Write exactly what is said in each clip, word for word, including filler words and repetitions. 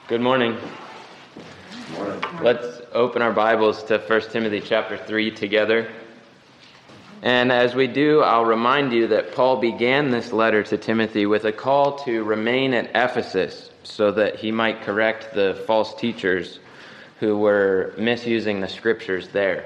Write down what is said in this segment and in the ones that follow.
Good morning. Good morning. Let's open our Bibles to First Timothy chapter three together. And as we do, I'll remind you that Paul began this letter to Timothy with a call to remain at Ephesus so that he might correct the false teachers who were misusing the scriptures there.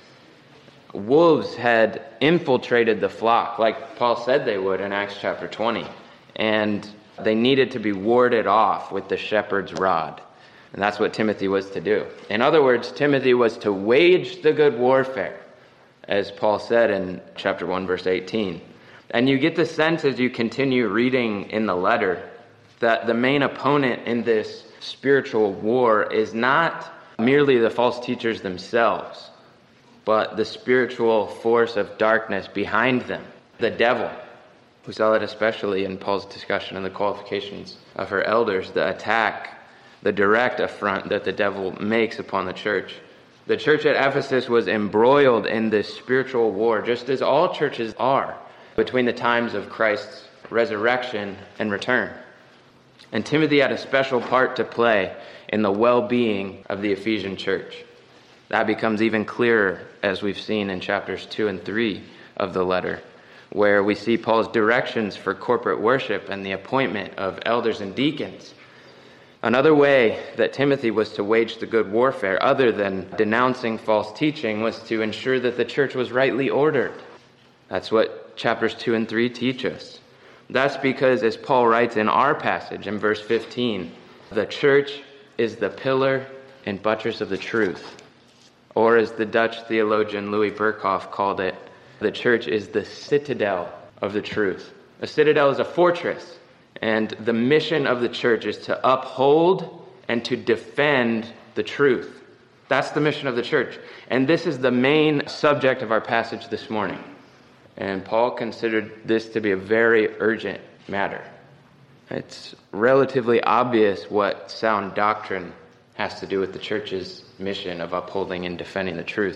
Wolves had infiltrated the flock, like Paul said they would in Acts chapter twenty, and they needed to be warded off with the shepherd's rod. And that's what Timothy was to do. In other words, Timothy was to wage the good warfare, as Paul said in chapter one, verse eighteen. And you get the sense as you continue reading in the letter that the main opponent in this spiritual war is not merely the false teachers themselves, but the spiritual force of darkness behind them, the devil. We saw that especially in Paul's discussion of the qualifications of her elders, the attack, the direct affront that the devil makes upon the church. The church at Ephesus was embroiled in this spiritual war, just as all churches are, between the times of Christ's resurrection and return. And Timothy had a special part to play in the well-being of the Ephesian church. That becomes even clearer as we've seen in chapters two and three of the letter, where we see Paul's directions for corporate worship and the appointment of elders and deacons. Another way that Timothy was to wage the good warfare, other than denouncing false teaching, was to ensure that the church was rightly ordered. That's what chapters two and three teach us. That's because, as Paul writes in our passage in verse fifteen, the church is the pillar and buttress of the truth. Or as the Dutch theologian Louis Berkhoff called it, the church is the citadel of the truth. A citadel is a fortress, and the mission of the church is to uphold and to defend the truth. That's the mission of the church. And this is the main subject of our passage this morning. And Paul considered this to be a very urgent matter. It's relatively obvious what sound doctrine has to do with the church's mission of upholding and defending the truth.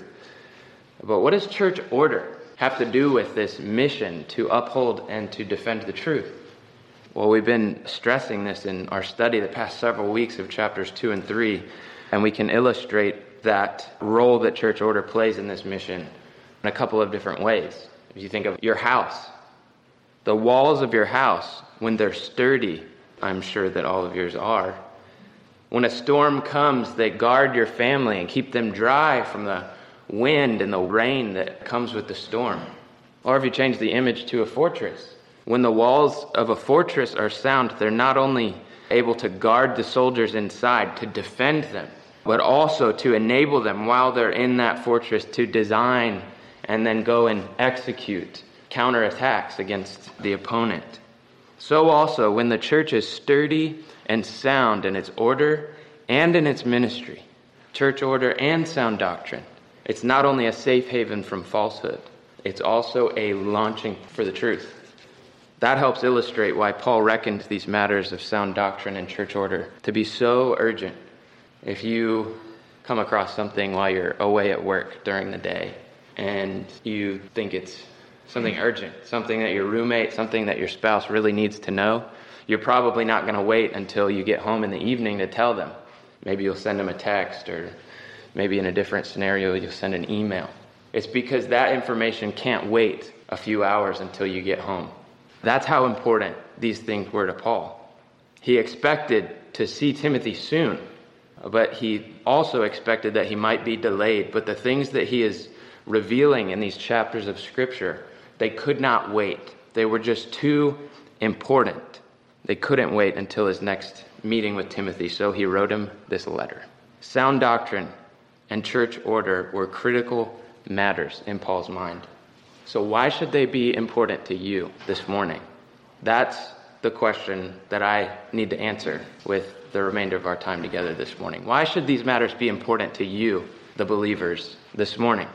But what does church order have to do with this mission to uphold and to defend the truth? Well, we've been stressing this in our study the past several weeks of chapters two and three, and we can illustrate that role that church order plays in this mission in a couple of different ways. If you think of your house, the walls of your house, when they're sturdy, I'm sure that all of yours are, when a storm comes, they guard your family and keep them dry from the wind and the rain that comes with the storm. Or if you change the image to a fortress, when the walls of a fortress are sound, they're not only able to guard the soldiers inside, to defend them, but also to enable them while they're in that fortress to design and then go and execute counterattacks against the opponent. So also, when the church is sturdy and sound in its order and in its ministry, church order and sound doctrine, it's not only a safe haven from falsehood, it's also a launching for the truth. That helps illustrate why Paul reckons these matters of sound doctrine and church order to be so urgent. If you come across something while you're away at work during the day and you think it's something urgent, something that your roommate, something that your spouse really needs to know, you're probably not going to wait until you get home in the evening to tell them. Maybe you'll send them a text, or maybe in a different scenario, you'll send an email. It's because that information can't wait a few hours until you get home. That's how important these things were to Paul. He expected to see Timothy soon, but he also expected that he might be delayed. But the things that he is revealing in these chapters of Scripture, they could not wait. They were just too important. They couldn't wait until his next meeting with Timothy, so he wrote him this letter. Sound doctrine and church order were critical matters in Paul's mind. So why should they be important to you this morning? That's the question that I need to answer with the remainder of our time together this morning. Why should these matters be important to you, the believers, this morning?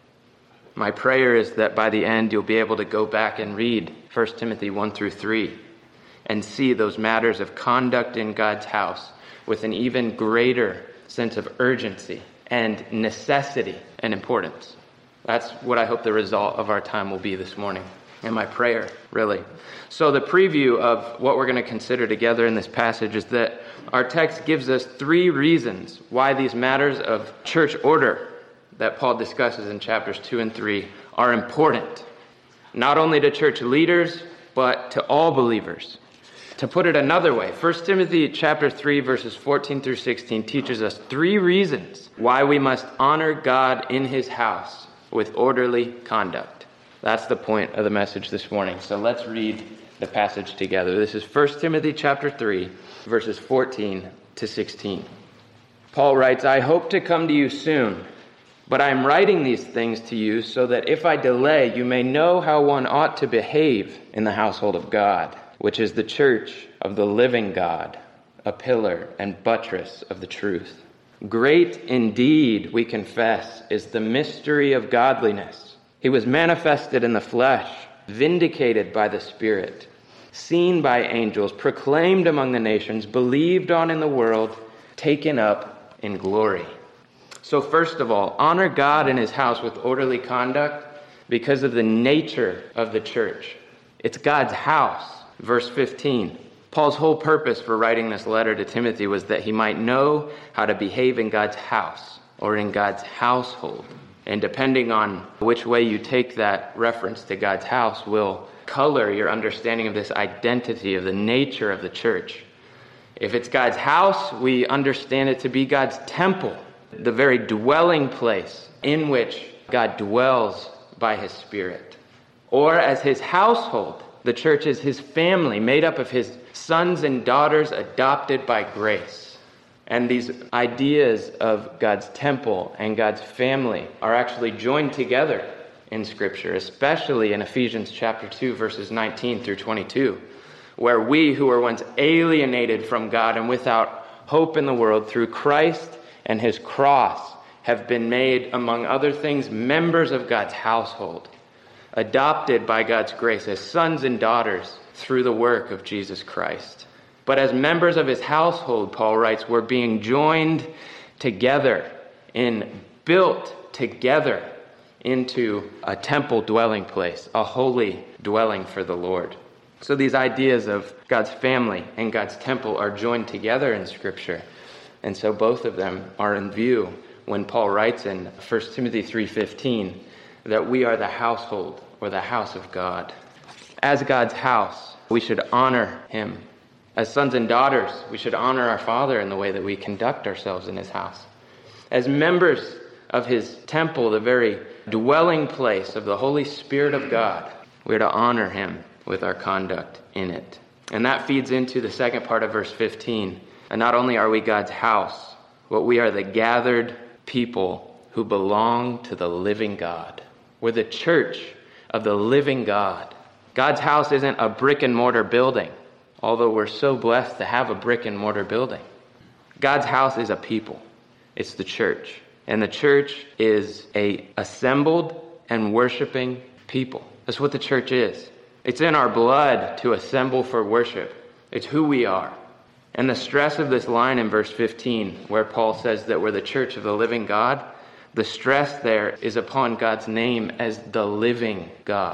My prayer is that by the end you'll be able to go back and read First Timothy one through three and see those matters of conduct in God's house with an even greater sense of urgency and necessity and importance. That's what I hope the result of our time will be this morning. and my prayer, really. So the preview of what we're going to consider together in this passage is that our text gives us three reasons why these matters of church order that Paul discusses in chapters two and three are important, not only to church leaders, but to all believers. To put it another way, First Timothy chapter three, verses fourteen through sixteen teaches us three reasons why we must honor God in his house with orderly conduct. That's the point of the message this morning. So let's read the passage together. This is First Timothy chapter three, verses fourteen to sixteen. Paul writes, "I hope to come to you soon, but I am writing these things to you so that if I delay, you may know how one ought to behave in the household of God, which is the church of the living God, a pillar and buttress of the truth. Great indeed, we confess, is the mystery of godliness. He was manifested in the flesh, vindicated by the Spirit, seen by angels, proclaimed among the nations, believed on in the world, taken up in glory." So first of all, honor God in his house with orderly conduct because of the nature of the church. It's God's house. Verse fifteen, Paul's whole purpose for writing this letter to Timothy was that he might know how to behave in God's house or in God's household. And depending on which way you take that reference to God's house will color your understanding of this identity of the nature of the church. If it's God's house, we understand it to be God's temple, the very dwelling place in which God dwells by his Spirit. Or as his household, the church is his family, made up of his sons and daughters adopted by grace. And these ideas of God's temple and God's family are actually joined together in Scripture, especially in Ephesians chapter two, verses nineteen through twenty-two, where we who were once alienated from God and without hope in the world through Christ and his cross have been made, among other things, members of God's household, adopted by God's grace as sons and daughters through the work of Jesus Christ. But as members of his household, Paul writes, we're being joined together and built together into a temple dwelling place, a holy dwelling for the Lord. So these ideas of God's family and God's temple are joined together in Scripture. And so both of them are in view when Paul writes in First Timothy three fifteen that we are the household or the house of God. As God's house, we should honor him. As sons and daughters, we should honor our Father in the way that we conduct ourselves in his house. As members of his temple, the very dwelling place of the Holy Spirit of God, we are to honor him with our conduct in it. And that feeds into the second part of verse fifteen. And not only are we God's house, but we are the gathered people who belong to the living God. We're the church of the living God. God's house isn't a brick and mortar building, although we're so blessed to have a brick and mortar building. God's house is a people. It's the church. And the church is a assembled and worshiping people. That's what the church is. It's in our blood to assemble for worship. It's who we are. And the stress of this line in verse fifteen, where Paul says that we're the church of the living God, the stress there is upon God's name as the living God.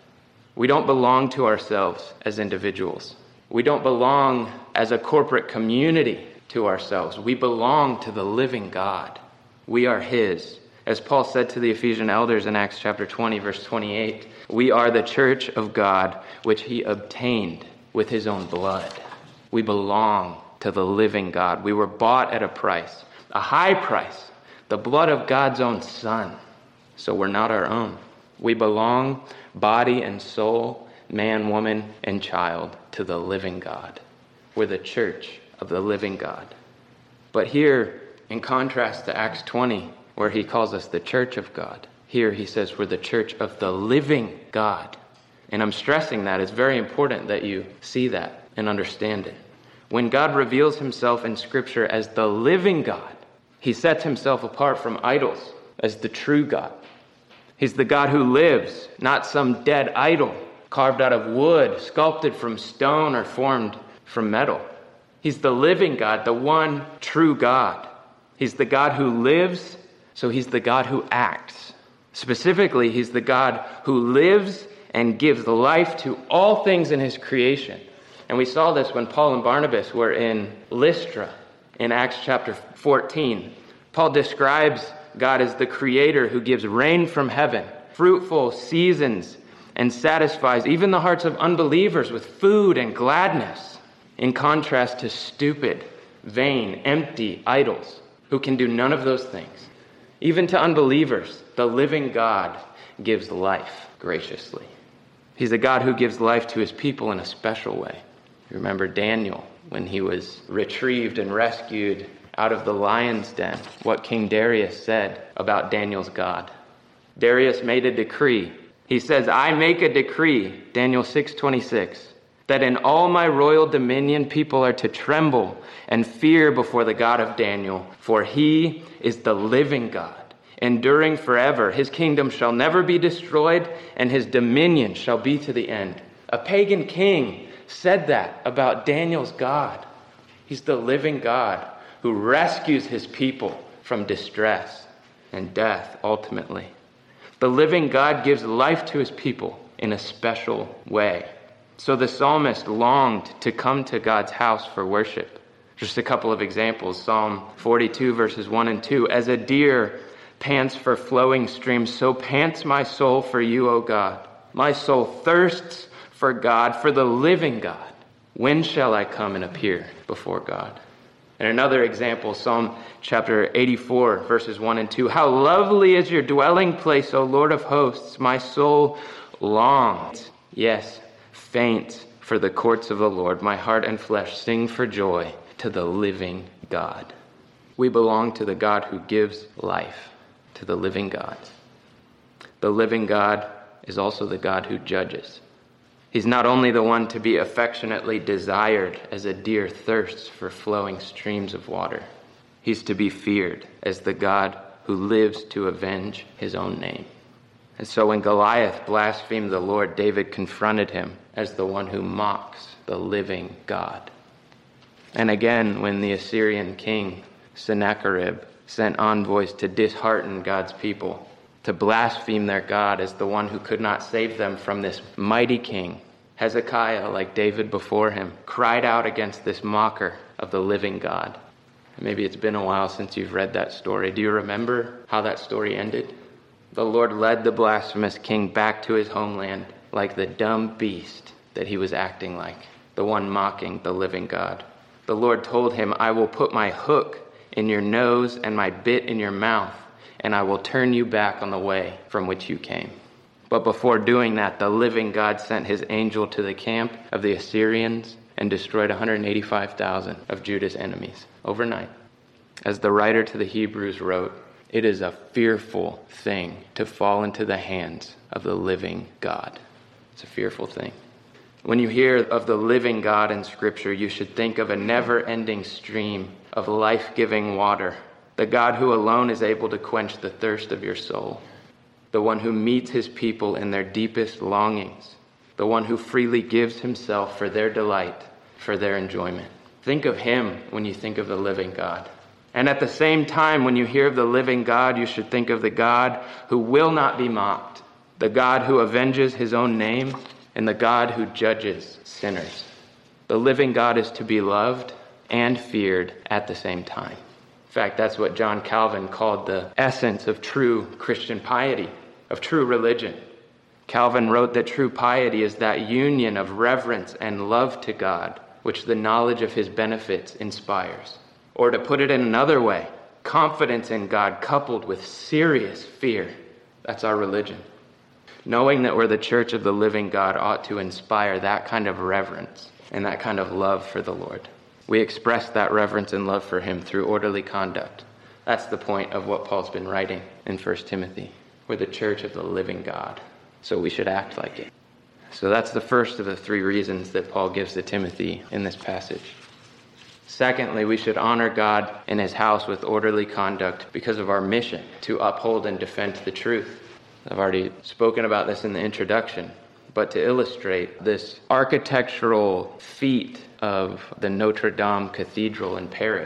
We don't belong to ourselves as individuals. We don't belong as a corporate community to ourselves. We belong to the living God. We are his. As Paul said to the Ephesian elders in Acts chapter twenty, verse twenty-eight, we are the church of God, which he obtained with his own blood. We belong to the living God. We were bought at a price, a high price, the blood of God's own Son. So we're not our own. We belong, body and soul, man, woman, and child, to the living God. We're the church of the living God. But here, in contrast to Acts twenty, where he calls us the church of God, here he says we're the church of the living God. And I'm stressing that. It's very important that you see that and understand it. When God reveals himself in Scripture as the living God, he sets himself apart from idols as the true God. He's the God who lives, not some dead idol carved out of wood, sculpted from stone, or formed from metal. He's the living God, the one true God. He's the God who lives, so he's the God who acts. Specifically, he's the God who lives and gives life to all things in his creation. And we saw this when Paul and Barnabas were in Lystra in Acts chapter fourteen. Paul describes God as the creator who gives rain from heaven, fruitful seasons, and satisfies even the hearts of unbelievers with food and gladness, in contrast to stupid, vain, empty idols who can do none of those things. Even to unbelievers, the living God gives life graciously. He's a God who gives life to his people in a special way. You remember Daniel, when he was retrieved and rescued out of the lion's den, what King Darius said about Daniel's God. Darius made a decree. He says, I make a decree, Daniel six twenty-six, that in all my royal dominion people are to tremble and fear before the God of Daniel, for he is the living God, enduring forever. His kingdom shall never be destroyed, and his dominion shall be to the end. A pagan king said that about Daniel's God. He's the living God who rescues his people from distress and death ultimately. The living God gives life to his people in a special way. So the psalmist longed to come to God's house for worship. Just a couple of examples. Psalm forty-two verses one and two. As a deer pants for flowing streams, so pants my soul for you, O God. My soul thirsts for God, for the living God. When shall I come and appear before God? And another example, Psalm chapter eighty-four, verses one and two. How lovely is your dwelling place, O Lord of hosts. My soul longs, yes, faints for the courts of the Lord. My heart and flesh sing for joy to the living God. We belong to the God who gives life, to the living God. The living God is also the God who judges. He's not only the one to be affectionately desired as a deer thirsts for flowing streams of water. He's to be feared as the God who lives to avenge his own name. And so when Goliath blasphemed the Lord, David confronted him as the one who mocks the living God. And again, when the Assyrian king Sennacherib sent envoys to dishearten God's people, to blaspheme their God as the one who could not save them from this mighty king, Hezekiah, like David before him, cried out against this mocker of the living God. Maybe it's been a while since you've read that story. Do you remember how that story ended? The Lord led the blasphemous king back to his homeland like the dumb beast that he was acting like, the one mocking the living God. The Lord told him, I will put my hook in your nose and my bit in your mouth, and I will turn you back on the way from which you came. But before doing that, the living God sent his angel to the camp of the Assyrians and destroyed one hundred eighty-five thousand of Judah's enemies overnight. As the writer to the Hebrews wrote, it is a fearful thing to fall into the hands of the living God. It's a fearful thing. When you hear of the living God in Scripture, you should think of a never-ending stream of life-giving water, the God who alone is able to quench the thirst of your soul, the one who meets his people in their deepest longings, the one who freely gives himself for their delight, for their enjoyment. Think of him when you think of the living God. And at the same time, when you hear of the living God, you should think of the God who will not be mocked, the God who avenges his own name, and the God who judges sinners. The living God is to be loved and feared at the same time. In fact, that's what John Calvin called the essence of true Christian piety, of true religion. Calvin wrote that true piety is that union of reverence and love to God, which the knowledge of his benefits inspires. Or to put it in another way, confidence in God coupled with serious fear. That's our religion. Knowing that we're the church of the living God ought to inspire that kind of reverence and that kind of love for the Lord. We express that reverence and love for him through orderly conduct. That's the point of what Paul's been writing in First Timothy. We're the church of the living God, so we should act like it. So that's the first of the three reasons that Paul gives to Timothy in this passage. Secondly, we should honor God in his house with orderly conduct because of our mission to uphold and defend the truth. I've already spoken about this in the introduction, but to illustrate this architectural feat of the Notre Dame Cathedral in Paris,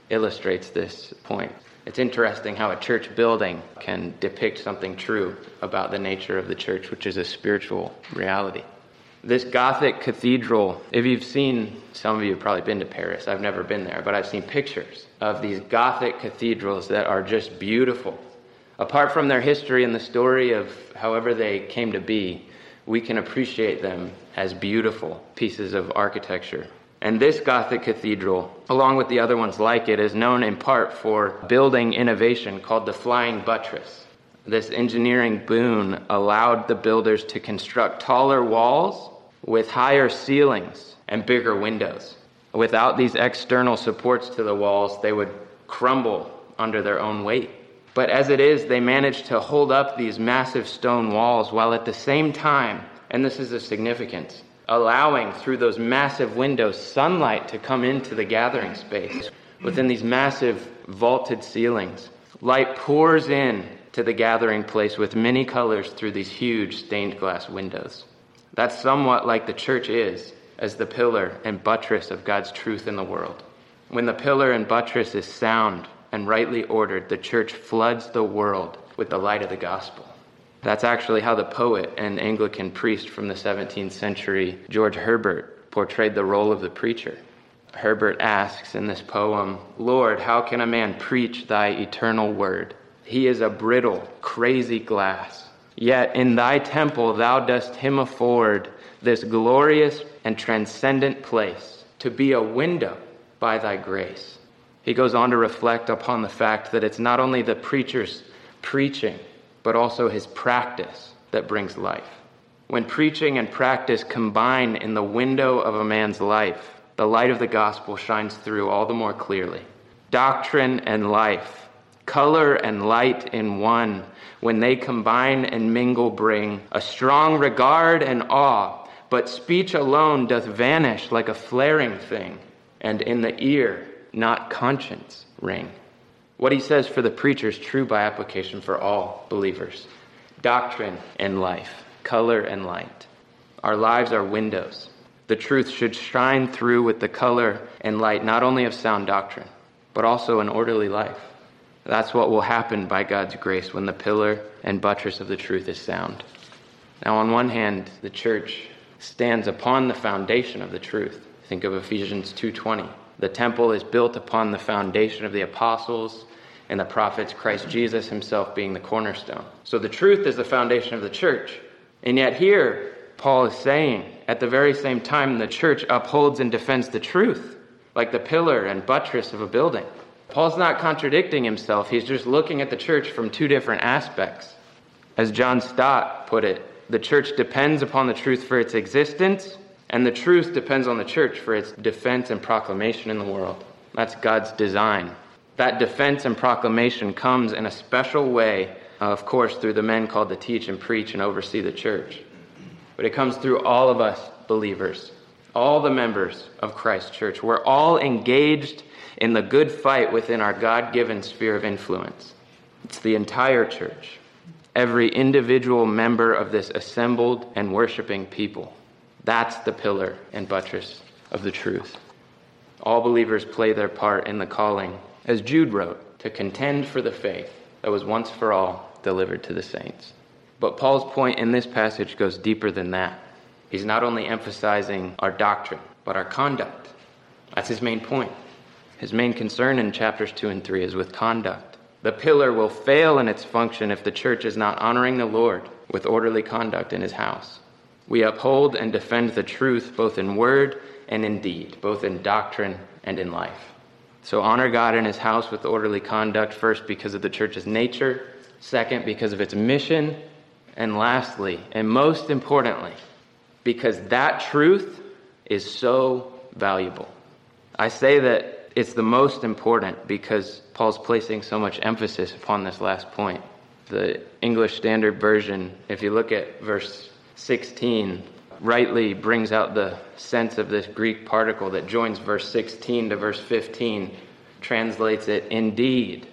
illustrates this point. It's interesting how a church building can depict something true about the nature of the church, which is a spiritual reality. This Gothic cathedral, if you've seen, some of you have probably been to Paris. I've never been there, but I've seen pictures of these Gothic cathedrals that are just beautiful. Apart from their history and the story of however they came to be, we can appreciate them as beautiful pieces of architecture. And this Gothic cathedral, along with the other ones like it, is known in part for building innovation called the flying buttress. This engineering boon allowed the builders to construct taller walls with higher ceilings and bigger windows. Without these external supports to the walls, they would crumble under their own weight. But as it is, they managed to hold up these massive stone walls while at the same time, and this is the significance, allowing through those massive windows sunlight to come into the gathering space. Within these massive vaulted ceilings, light pours in to the gathering place with many colors through these huge stained glass windows. That's somewhat like the church is as the pillar and buttress of God's truth in the world. When the pillar and buttress is sound and rightly ordered, the church floods the world with the light of the gospel. That's actually how the poet and Anglican priest from the seventeenth century, George Herbert, portrayed the role of the preacher. Herbert asks in this poem, "Lord, how can a man preach thy eternal word? He is a brittle, crazy glass. Yet in thy temple thou dost him afford this glorious and transcendent place to be a window by thy grace." He goes on to reflect upon the fact that it's not only the preacher's preaching, but also his practice that brings life. When preaching and practice combine in the window of a man's life, the light of the gospel shines through all the more clearly. Doctrine and life, color and light in one, when they combine and mingle, bring a strong regard and awe, but speech alone doth vanish like a flaring thing, and in the ear not conscience ring. What he says for the preacher is true by application for all believers. Doctrine and life, color and light. Our lives are windows. The truth should shine through with the color and light, not only of sound doctrine, but also an orderly life. That's what will happen by God's grace when the pillar and buttress of the truth is sound. Now, on one hand, the church stands upon the foundation of the truth. Think of Ephesians two twenty. The temple is built upon the foundation of the apostles and the prophets, Christ Jesus himself being the cornerstone. So the truth is the foundation of the church. And yet here, Paul is saying, at the very same time, the church upholds and defends the truth, like the pillar and buttress of a building. Paul's not contradicting himself. He's just looking at the church from two different aspects. As John Stott put it, the church depends upon the truth for its existence, and the truth depends on the church for its defense and proclamation in the world. That's God's design. That defense and proclamation comes in a special way, of course, through the men called to teach and preach and oversee the church. But it comes through all of us believers, all the members of Christ's church. We're all engaged in the good fight within our God-given sphere of influence. It's the entire church, every individual member of this assembled and worshiping people. That's the pillar and buttress of the truth. All believers play their part in the calling, as Jude wrote, to contend for the faith that was once for all delivered to the saints. But Paul's point in this passage goes deeper than that. He's not only emphasizing our doctrine, but our conduct. That's his main point. His main concern in chapters two and three is with conduct. The pillar will fail in its function if the church is not honoring the Lord with orderly conduct in his house. We uphold and defend the truth both in word and in deed, both in doctrine and in life. So honor God in his house with orderly conduct, first because of the church's nature, second because of its mission, and lastly, and most importantly, because that truth is so valuable. I say that it's the most important because Paul's placing so much emphasis upon this last point. The English Standard Version, if you look at verse sixteen, rightly brings out the sense of this Greek particle that joins verse sixteen to verse fifteen, translates it, indeed.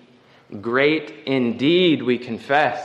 Great indeed, we confess,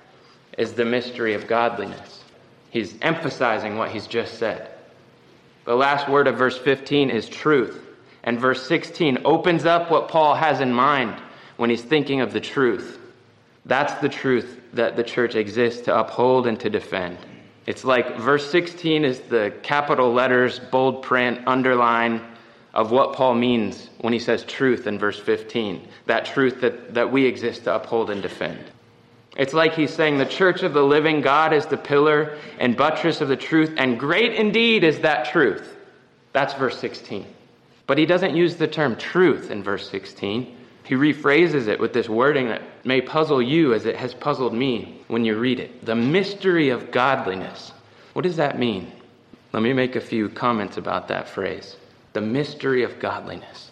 is the mystery of godliness. He's emphasizing what he's just said. The last word of verse fifteen is truth. And verse sixteen opens up what Paul has in mind when he's thinking of the truth. That's the truth that the church exists to uphold and to defend. It's like verse sixteen is the capital letters, bold print, underline of what Paul means when he says truth in verse fifteen. That truth that, that we exist to uphold and defend. It's like he's saying the church of the living God is the pillar and buttress of the truth, and great indeed is that truth. That's verse sixteen. But he doesn't use the term truth in verse sixteen. He rephrases it with this wording that may puzzle you as it has puzzled me when you read it. The mystery of godliness. What does that mean? Let me make a few comments about that phrase. The mystery of godliness.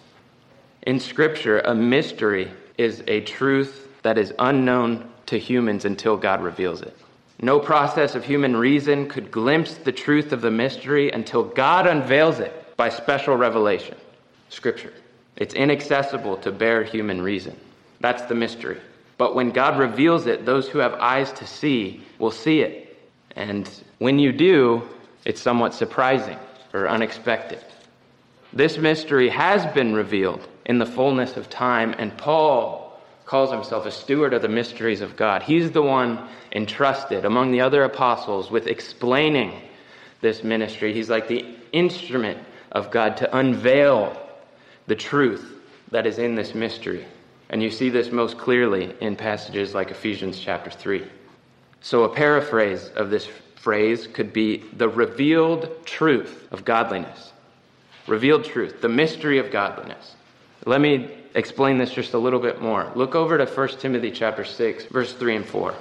In Scripture, a mystery is a truth that is unknown to humans until God reveals it. No process of human reason could glimpse the truth of the mystery until God unveils it by special revelation. Scripture. It's inaccessible to bare human reason. That's the mystery. But when God reveals it, those who have eyes to see will see it. And when you do, it's somewhat surprising or unexpected. This mystery has been revealed in the fullness of time, and Paul calls himself a steward of the mysteries of God. He's the one entrusted among the other apostles with explaining this ministry. He's like the instrument of God to unveil the truth that is in this mystery. And you see this most clearly in passages like Ephesians chapter three. So a paraphrase of this phrase could be the revealed truth of godliness. Revealed truth, the mystery of godliness. Let me explain this just a little bit more. Look over to First Timothy chapter six, verse three and four.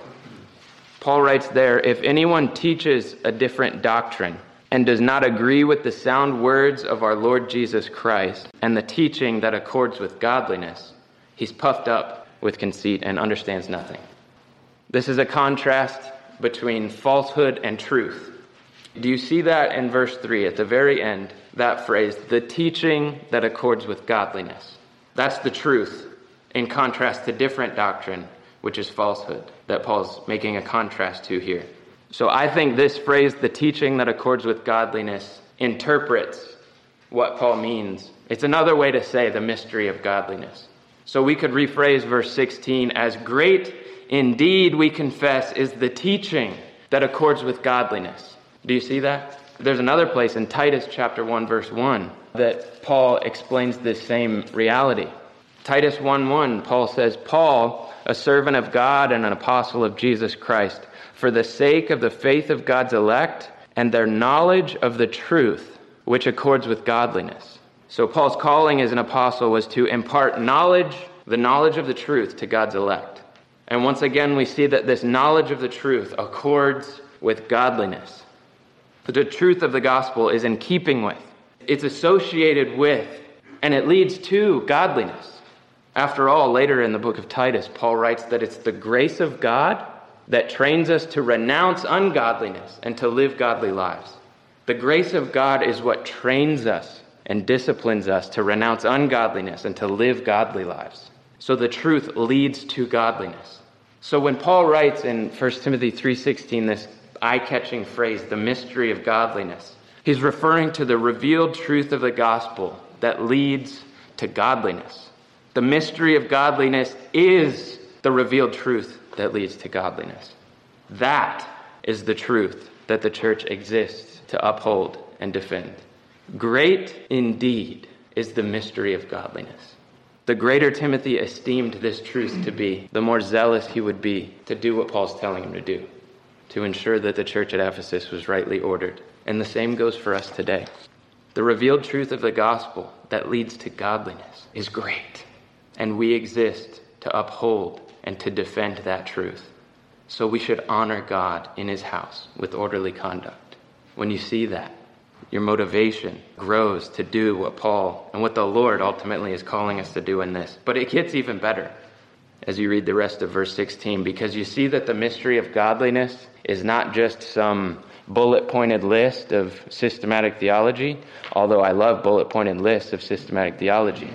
Paul writes there, if anyone teaches a different doctrine and does not agree with the sound words of our Lord Jesus Christ and the teaching that accords with godliness, he's puffed up with conceit and understands nothing. This is a contrast between falsehood and truth. Do you see that in verse three at the very end, that phrase, the teaching that accords with godliness? That's the truth in contrast to different doctrine, which is falsehood, that Paul's making a contrast to here. So I think this phrase, the teaching that accords with godliness, interprets what Paul means. It's another way to say the mystery of godliness. So we could rephrase verse sixteen as great indeed, we confess, is the teaching that accords with godliness. Do you see that? There's another place in Titus chapter one, verse one, that Paul explains this same reality. Titus one one, Paul says, Paul, a servant of God and an apostle of Jesus Christ, for the sake of the faith of God's elect and their knowledge of the truth, which accords with godliness. So Paul's calling as an apostle was to impart knowledge, the knowledge of the truth to God's elect. And once again, we see that this knowledge of the truth accords with godliness. The truth of the gospel is in keeping with, it's associated with, and it leads to godliness. After all, later in the book of Titus, Paul writes that it's the grace of God that trains us to renounce ungodliness and to live godly lives. The grace of God is what trains us and disciplines us to renounce ungodliness and to live godly lives. So the truth leads to godliness. So when Paul writes in First Timothy three sixteen this eye-catching phrase, the mystery of godliness, he's referring to the revealed truth of the gospel that leads to godliness. The mystery of godliness is the revealed truth that leads to godliness. That is the truth that the church exists to uphold and defend. Great indeed is the mystery of godliness. The greater Timothy esteemed this truth to be, the more zealous he would be to do what Paul's telling him to do, to ensure that the church at Ephesus was rightly ordered. And the same goes for us today. The revealed truth of the gospel that leads to godliness is great, and we exist to uphold and to defend that truth. So we should honor God in his house with orderly conduct. When you see that, your motivation grows to do what Paul and what the Lord ultimately is calling us to do in this. But it gets even better as you read the rest of verse sixteen, because you see that the mystery of godliness is not just some bullet-pointed list of systematic theology, although I love bullet-pointed lists of systematic theology.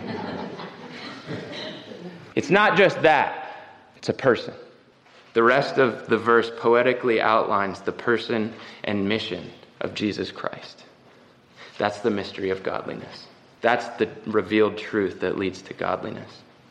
It's not just that. It's a person. The rest of the verse poetically outlines the person and mission of Jesus Christ. That's the mystery of godliness. That's the revealed truth that leads to godliness.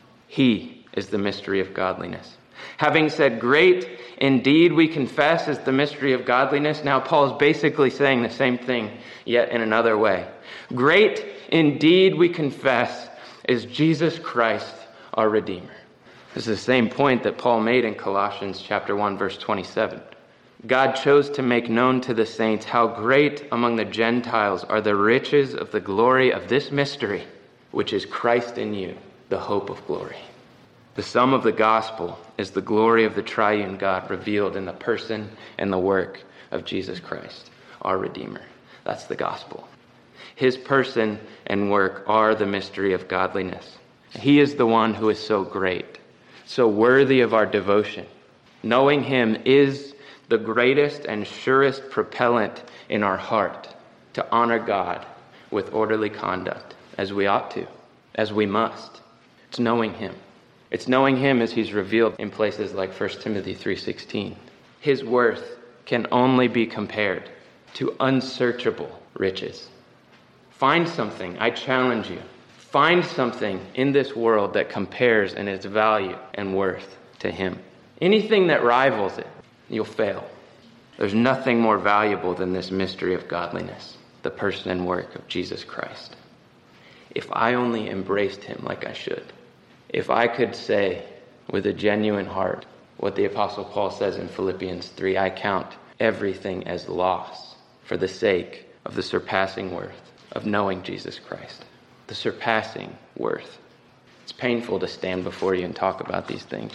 He is the mystery of godliness. Having said, great indeed we confess is the mystery of godliness, now Paul is basically saying the same thing, yet in another way. Great indeed we confess is Jesus Christ, our Redeemer. This is the same point that Paul made in Colossians chapter one, verse twenty-seven. God chose to make known to the saints how great among the Gentiles are the riches of the glory of this mystery, which is Christ in you, the hope of glory. The sum of the gospel is the glory of the triune God revealed in the person and the work of Jesus Christ, our Redeemer. That's the gospel. His person and work are the mystery of godliness. He is the one who is so great, so worthy of our devotion. Knowing him is the greatest and surest propellant in our heart to honor God with orderly conduct, as we ought to, as we must. It's knowing him. It's knowing him as he's revealed in places like First Timothy three sixteen. His worth can only be compared to unsearchable riches. Find something, I challenge you, find something in this world that compares in its value and worth to him. Anything that rivals it, you'll fail. There's nothing more valuable than this mystery of godliness, the person and work of Jesus Christ. If I only embraced him like I should, if I could say with a genuine heart what the Apostle Paul says in Philippians three, I count everything as loss for the sake of the surpassing worth of knowing Jesus Christ. The surpassing worth. It's painful to stand before you and talk about these things.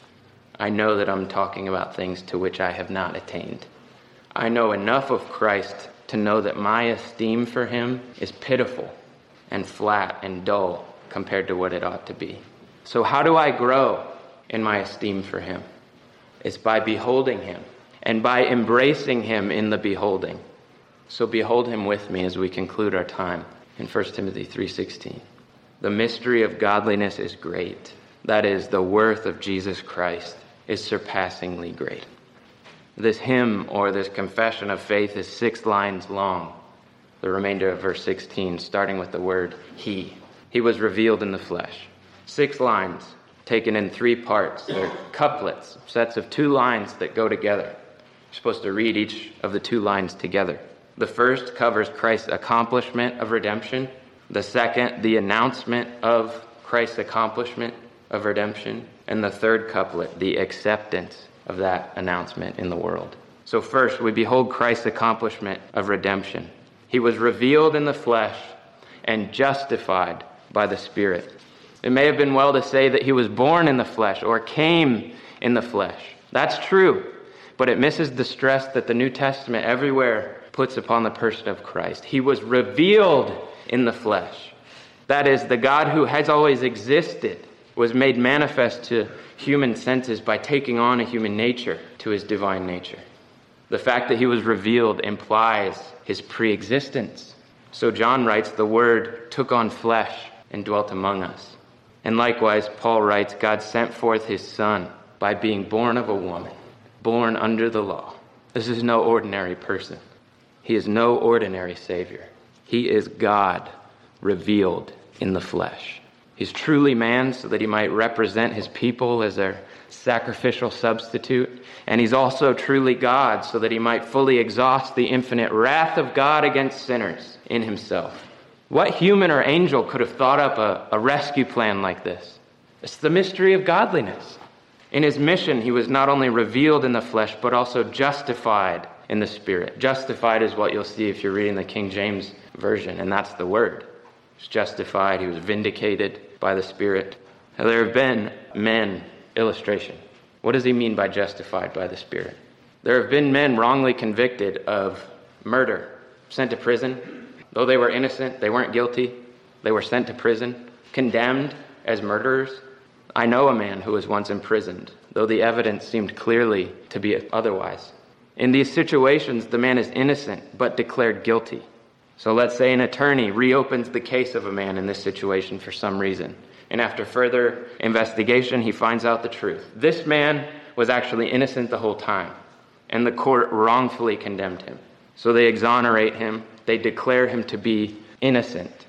I know that I'm talking about things to which I have not attained. I know enough of Christ to know that my esteem for him is pitiful and flat and dull compared to what it ought to be. So how do I grow in my esteem for him? It's by beholding him and by embracing him in the beholding. So behold him with me as we conclude our time in First Timothy three sixteen. The mystery of godliness is great. That is, the worth of Jesus Christ is surpassingly great. This hymn or this confession of faith is six lines long. The remainder of verse sixteen, starting with the word he. He was revealed in the flesh. Six lines taken in three parts. They're couplets, sets of two lines that go together. You're supposed to read each of the two lines together. The first covers Christ's accomplishment of redemption. The second, the announcement of Christ's accomplishment of redemption. And the third couplet, the acceptance of that announcement in the world. So first, we behold Christ's accomplishment of redemption. He was revealed in the flesh and justified by the Spirit. It may have been well to say that he was born in the flesh or came in the flesh. That's true, but it misses the stress that the New Testament everywhere puts upon the person of Christ. He was revealed in the flesh. That is, the God who has always existed was made manifest to human senses by taking on a human nature to his divine nature. The fact that he was revealed implies his pre-existence. So John writes, the Word took on flesh and dwelt among us. And likewise, Paul writes, God sent forth his Son by being born of a woman, born under the law. This is no ordinary person. He is no ordinary Savior. He is God revealed in the flesh. He's truly man so that he might represent his people as their sacrificial substitute. And he's also truly God so that he might fully exhaust the infinite wrath of God against sinners in himself. What human or angel could have thought up a, a rescue plan like this? It's the mystery of godliness. In his mission, he was not only revealed in the flesh, but also justified in the Spirit. Justified is what you'll see if you're reading the King James Version, and that's the word. He was justified, he was vindicated by the Spirit. Now, there have been men, illustration. What does he mean by justified by the Spirit? There have been men wrongly convicted of murder, sent to prison. Though they were innocent, they weren't guilty. They were sent to prison, condemned as murderers. I know a man who was once imprisoned, though the evidence seemed clearly to be otherwise. In these situations, the man is innocent, but declared guilty. So let's say an attorney reopens the case of a man in this situation for some reason. And after further investigation, he finds out the truth. This man was actually innocent the whole time, and the court wrongfully condemned him. So they exonerate him. They declare him to be innocent.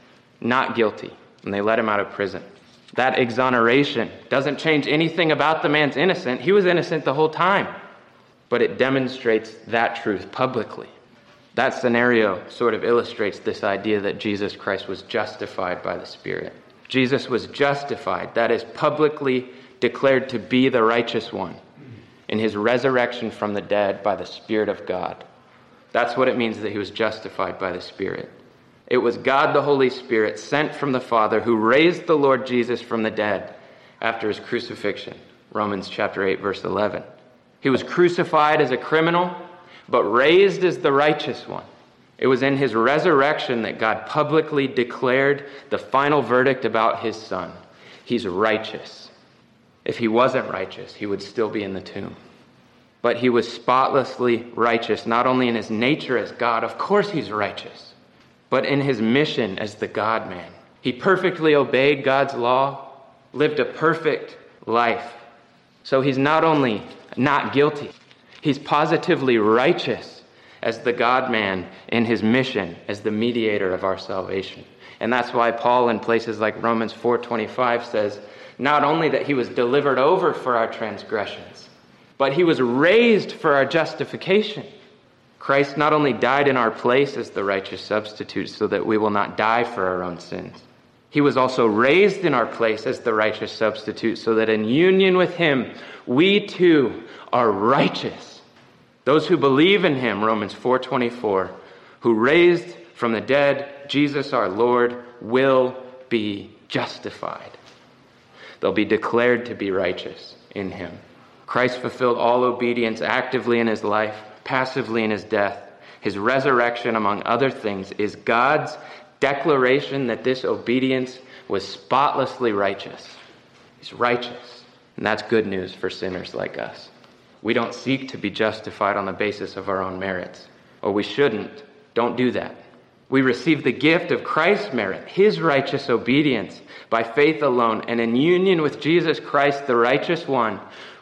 not guilty, and they let him out of prison. That exoneration doesn't change anything about the man's innocent. He was innocent the whole time, but it demonstrates that truth publicly. That scenario sort of illustrates this idea that Jesus Christ was justified by the Spirit. Jesus was justified, that is, publicly declared to be the righteous one in his resurrection from the dead by the Spirit of God. That's what it means that he was justified by the Spirit. It was God the Holy Spirit sent from the Father who raised the Lord Jesus from the dead after his crucifixion. Romans chapter eight, verse eleven. He was crucified as a criminal, but raised as the righteous one. It was in his resurrection that God publicly declared the final verdict about his Son. He's righteous. If he wasn't righteous, he would still be in the tomb. But he was spotlessly righteous, not only in his nature as God, of course he's righteous, but in his mission as the God-man. He perfectly obeyed God's law, lived a perfect life. So he's not only not guilty, he's positively righteous as the God-man in his mission as the mediator of our salvation. And that's why Paul in places like Romans four twenty-five says, not only that he was delivered over for our transgressions, but he was raised for our justification. Christ not only died in our place as the righteous substitute so that we will not die for our own sins, he was also raised in our place as the righteous substitute so that in union with him, we too are righteous. Those who believe in him, Romans four twenty-four, who raised from the dead Jesus our Lord, will be justified. They'll be declared to be righteous in him. Christ fulfilled all obedience actively in his life, passively in his death. His resurrection, among other things, is God's declaration that this obedience was spotlessly righteous. He's righteous. And that's good news for sinners like us. We don't seek to be justified on the basis of our own merits, or we shouldn't. Don't do that. We receive the gift of Christ's merit, his righteous obedience, by faith alone. And in union with Jesus Christ, the righteous one,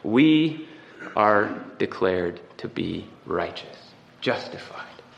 we are declared to be righteous, justified.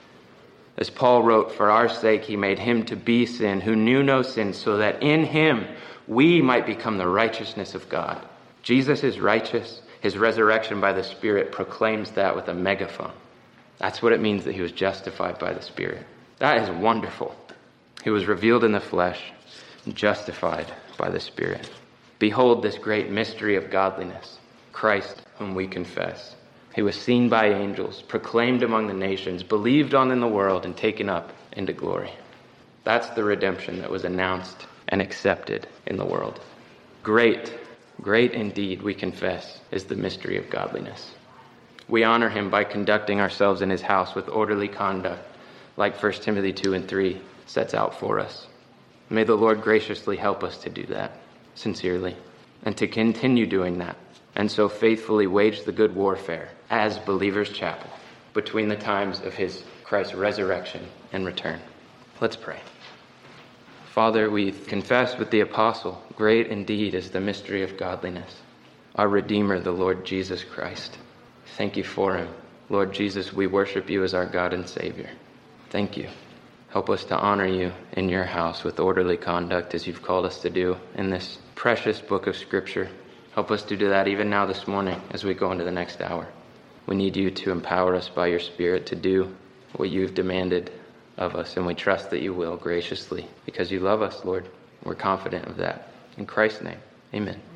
As Paul wrote, for our sake he made him to be sin who knew no sin, so that in him we might become the righteousness of God. Jesus is righteous. His resurrection by the Spirit proclaims that with a megaphone. That's what it means that he was justified by the Spirit. That is wonderful. He was revealed in the flesh, justified by the Spirit. Behold this great mystery of godliness, Christ whom we confess. He was seen by angels, proclaimed among the nations, believed on in the world, and taken up into glory. That's the redemption that was announced and accepted in the world. Great, great indeed, we confess, is the mystery of godliness. We honor him by conducting ourselves in his house with orderly conduct, like First Timothy two and three sets out for us. May the Lord graciously help us to do that sincerely and to continue doing that, and so faithfully wage the good warfare as Believers Chapel between the times of his Christ's resurrection and return. Let's pray. Father, we confess with the apostle, great indeed is the mystery of godliness. Our Redeemer, the Lord Jesus Christ. Thank you for him. Lord Jesus, we worship you as our God and Savior. Thank you. Help us to honor you in your house with orderly conduct as you've called us to do in this precious book of Scripture. Help us to do that even now this morning as we go into the next hour. We need you to empower us by your Spirit to do what you've demanded of us, and we trust that you will graciously because you love us, Lord. We're confident of that. In Christ's name, amen.